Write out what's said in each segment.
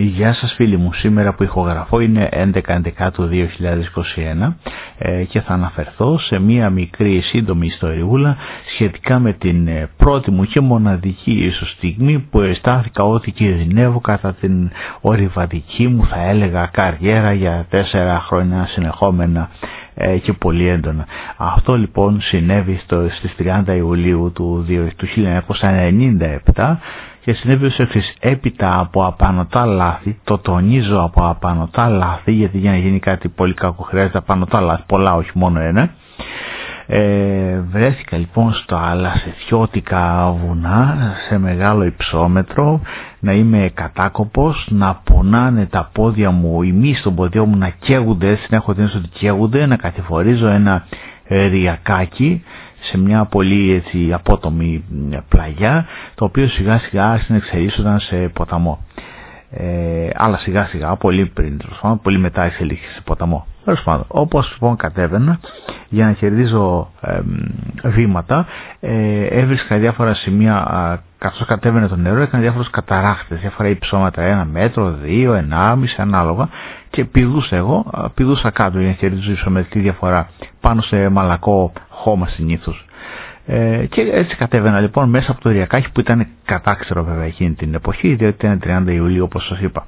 Γεια σας φίλοι μου, σήμερα που ηχογραφώ είναι 11 του 2021 και θα αναφερθώ σε μία μικρή σύντομη ιστοριούλα σχετικά με την πρώτη μου και μοναδική ίσως στιγμή που αισθάνθηκα ότι κινδυνεύω κατά την ορειβατική μου, θα έλεγα, καριέρα για 4 χρόνια συνεχόμενα και πολύ έντονα. Αυτό λοιπόν συνέβη στις 30 Ιουλίου του 1997 και συνέβη ως εξής: έπειτα από απανωτά λάθη, το τονίζω, από απανωτά λάθη, γιατί για να γίνει κάτι πολύ κακό χρειάζεται απανωτά λάθη, πολλά, όχι μόνο ένα. Βρέθηκα λοιπόν στο αλασιθιώτικα βουνά, σε μεγάλο υψόμετρο, να είμαι κατάκοπος, να πονάνε τα πόδια μου, οι μυς των ποδιών μου να καίγονται, έτσι να έχω την αίσθηση ότι καίγονται, να κατηφορίζω ένα ριακάκι σε μια πολύ έτσι απότομη πλαγιά, το οποίο σιγά σιγά συνεξελίσσονταν σε ποταμό. Αλλά σιγά σιγά, πολύ πριν, πολύ μετά εξελίχθηκε σε ποταμό. Όπως λοιπόν κατέβαινα για να κερδίζω βήματα, έβρισκα διάφορα σημεία, καθώς κατέβαινε το νερό, έκανα διάφορους καταράχτες, διάφορα υψώματα, 1 μέτρο, 2, 1,5 ανάλογα, και πηδούσα κάτω για να κερδίζω ισομετρική διαφορά πάνω σε μαλακό χώμα συνήθως. Και έτσι κατέβαινα λοιπόν μέσα από το ριακάκι που ήταν κατάξερο βέβαια εκείνη την εποχή, διότι ήταν 30 Ιουλίου όπως σας είπα.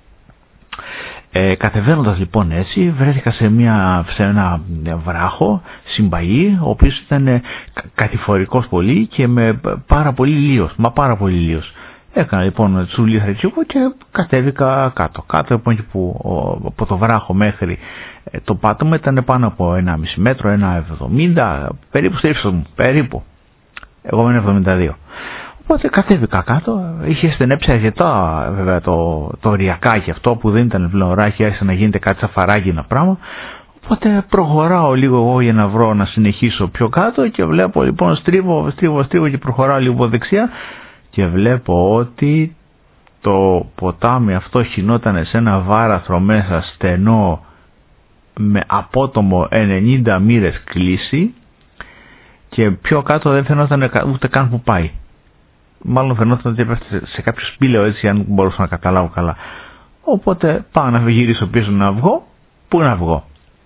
Κατεβαίνοντας λοιπόν έτσι, βρέθηκα σε ένα βράχο συμπαγή, ο οποίος ήταν κατηφορικός πολύ και με πάρα πολύ λίος, Έκανα λοιπόν τσουλί θρητσούκο και κατέβηκα κάτω. Κάτω λοιπόν, που από το βράχο μέχρι το πάτωμα ήταν πάνω από 1,5 μέτρο, 1,70, περίπου στη ύψος μου, περίπου. Εγώ είμαι 72. Οπότε κατέβηκα κάτω, είχε στενέψει αρκετά βέβαια το ριακάκι αυτό που δεν ήταν πλέον ράκι, άρχισε να γίνεται κάτι σαφαράκι ένα πράγμα. Οπότε προχωράω λίγο εγώ για να βρω να συνεχίσω πιο κάτω και βλέπω λοιπόν στρίβω και προχωράω λίγο δεξιά και βλέπω ότι το ποτάμι αυτό χυνόταν σε ένα βάραθρο μέσα στενό με απότομο 90 μοίρες κλίση και πιο κάτω δεν φαινόταν ούτε καν που πάει. Μάλλον φαινόταν ότι έπεφτε σε κάποιο σπήλαιο, έτσι, αν μπορούσα να καταλάβω καλά. Οπότε πάω να γυρίσω πίσω να βγω. Πού να βγω?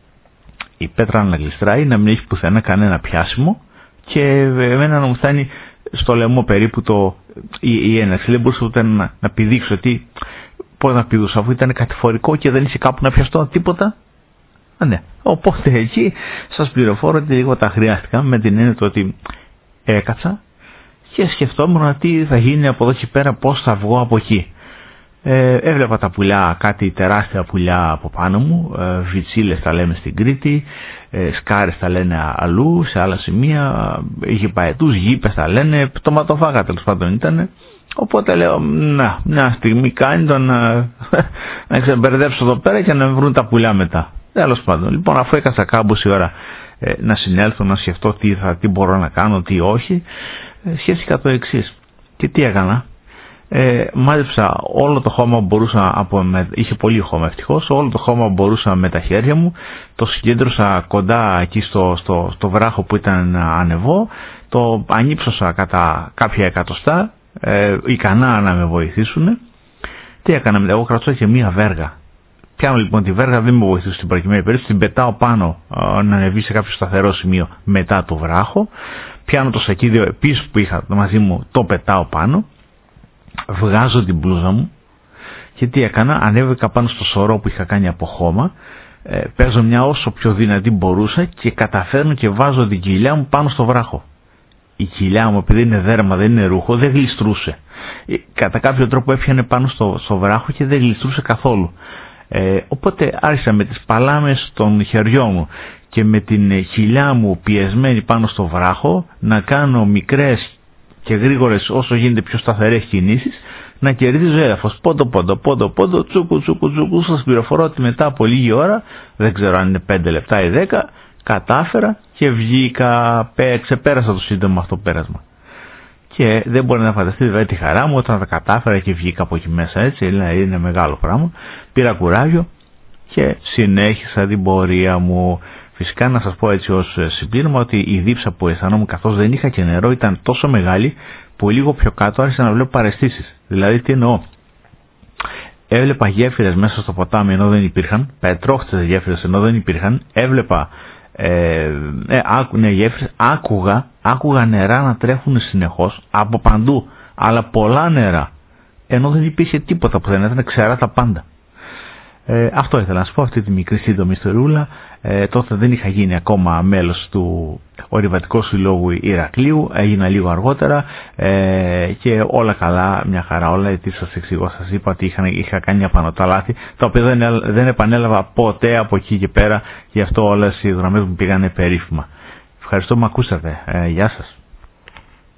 Η πέτρα να γλιστράει, να μην έχει πουθενά κανένα πιάσιμο και εμένα να μου φτάνει στο λαιμό περίπου η έναρξη. Δεν μπορούσα ούτε να πηδήξω. Πώς να πηδούσα, αφού ήταν κατηφορικό και δεν είχε κάπου να πιαστώ τίποτα. Ναι. Οπότε εκεί σας πληροφορώ ότι λίγο τα χρειάστηκα, με την έννοια ότι έκατσα και σκεφτόμουν τι θα γίνει από εδώ και πέρα, πώς θα βγω από εκεί. Έβλεπα τα πουλιά, κάτι τεράστια πουλιά από πάνω μου, βιτσίλες τα λέμε στην Κρήτη, σκάρες τα λένε αλλού, σε άλλα σημεία, γηπαετούς, γήπες τα λένε, πτωματοφάγα τέλος πάντων ήτανε. Οπότε λέω, μια στιγμή κάνει το να ξεμπερδέψω εδώ πέρα και να με βρουν τα πουλιά μετά. Τέλος πάντων, λοιπόν, αφού έκανα κάμποση ώρα να συνέλθω, να σκεφτώ τι μπορώ να κάνω, τι όχι, σκέφτηκα το εξής. Και τι έκανα? Μάζεψα όλο το χώμα που μπορούσα, είχε πολύ χώμα ευτυχώς, όλο το χώμα που μπορούσα με τα χέρια μου, το συγκέντρωσα κοντά εκεί στο βράχο που ήταν να ανεβώ, το ανύψωσα κατά κάποια εκατοστά, ικανά να με βοηθήσουν. Τι έκανα? Εγώ κρατούσα και μία βέργα. Πιάνω λοιπόν τη βέργα, δεν με βοηθούσε στην προκειμένη περίπτωση, την πετάω πάνω να ανεβεί σε κάποιο σταθερό σημείο μετά το βράχο. Πιάνω το σακίδιο επίσης που είχα μαζί μου, το πετάω πάνω. Βγάζω την μπλούζα μου και τι έκανα? Ανέβηκα πάνω στο σωρό που είχα κάνει από χώμα, παίζω μια όσο πιο δυνατή μπορούσα και καταφέρνω και βάζω την κοιλιά μου πάνω στο βράχο. Η κοιλιά μου, επειδή είναι δέρμα, δεν είναι ρούχο, δεν γλιστρούσε. Κατά κάποιο τρόπο έφτιανε πάνω στο βράχο και δεν γλιστρούσε καθόλου. Οπότε άρχισα με τις παλάμες των χεριών μου και με την κοιλιά μου πιεσμένη πάνω στο βράχο να κάνω μικρές και γρήγορες, όσο γίνεται πιο σταθερές κινήσεις, να κερδίζω έδαφος. Πόντο, τσούκου. Σας πληροφορώ ότι μετά από λίγη ώρα, δεν ξέρω αν είναι 5 λεπτά ή 10, κατάφερα και βγήκα, ξεπέρασα το σύντομο αυτό πέρασμα. Και δεν μπορεί να φανταστεί βέβαια τη χαρά μου όταν τα κατάφερα και βγήκα από εκεί μέσα, έτσι, είναι μεγάλο πράγμα. Πήρα κουράγιο και συνέχισα την πορεία μου. Φυσικά να σας πω έτσι ως συμπλήρωμα ότι η δίψα που αισθανόμουν καθώς δεν είχα και νερό ήταν τόσο μεγάλη που λίγο πιο κάτω άρχισα να βλέπω παραισθήσεις. Δηλαδή τι εννοώ? Έβλεπα γέφυρες μέσα στο ποτάμι ενώ δεν υπήρχαν, πετρόχτες γέφυρες ενώ δεν υπήρχαν, έβλεπα γέφυρες, άκουγα νερά να τρέχουν συνεχώς από παντού, αλλά πολλά νερά, ενώ δεν υπήρχε τίποτα που δεν ήταν ξερά τα πάντα. Αυτό ήθελα να σας πω, αυτή τη μικρή σύντομη ιστορούλα. Τότε δεν είχα γίνει ακόμα μέλος του Ορειβατικού Συλλόγου Ηρακλείου, έγινα λίγο αργότερα και όλα καλά, μια χαρά όλα, γιατί σας εξηγώ, σας είπα ότι είχα κάνει απανωτά λάθη, τα οποία δεν επανέλαβα ποτέ από εκεί και πέρα, γι' αυτό όλες οι δρομές μου πήγανε περίφημα. Ευχαριστώ που με ακούσατε, γεια σας.